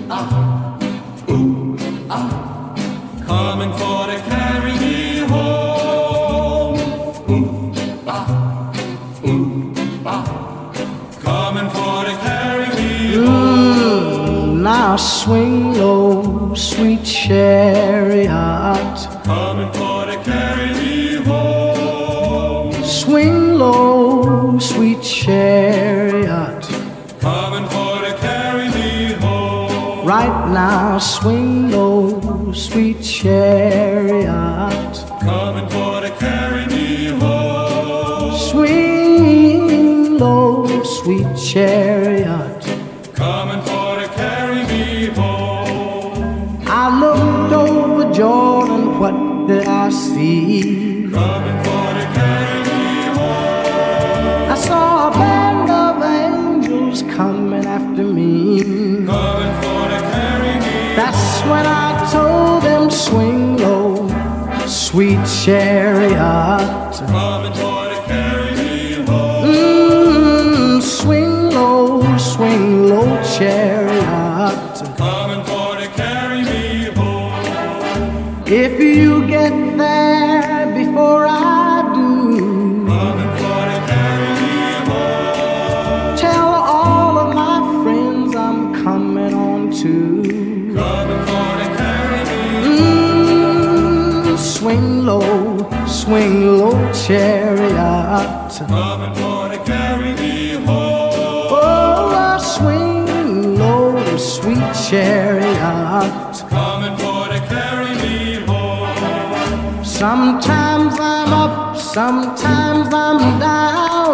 coming for to carry me home. Coming for to carry me home. Now swing low, sweet chariot. Coming for to carry me home. Swing low, sweet chariot. Coming for to carry me home. Right now, swing low, sweet chariot. Coming for to carry me home. Swing low, sweet chariot. Coming for to carry me home. I looked over Jordan, what did I see? Coming for to carry me home. I saw a band of angels coming after me. Coming for to carry me. That's when I told them, swing low, sweet chariot. Coming for to carry me home. Swing low, chariot. Coming for to carry me home. If you get there before I do, Coming for to carry me home. tell all of my friends I'm coming on too. Coming for to carry me Swing low, chariot. Coming for to carry me home. Oh, swing low, sweet chariot. Coming for to carry me home. Sometimes I'm up, sometimes I'm down.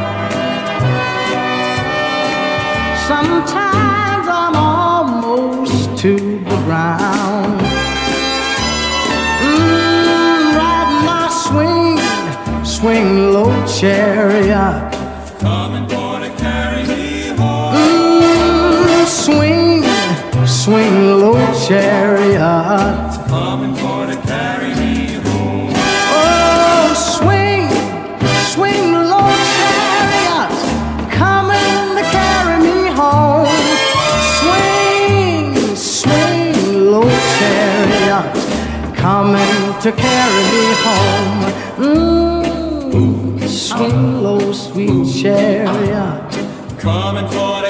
Sometimes I'm almost to the ground. Riding my swing low chariot. Coming for to carry me home. Swing low chariot. Coming for to carry me home. Oh, swing low chariot, coming to carry me home. Swing low chariot, coming to carry me home. Swing low, sweet chariot. Coming for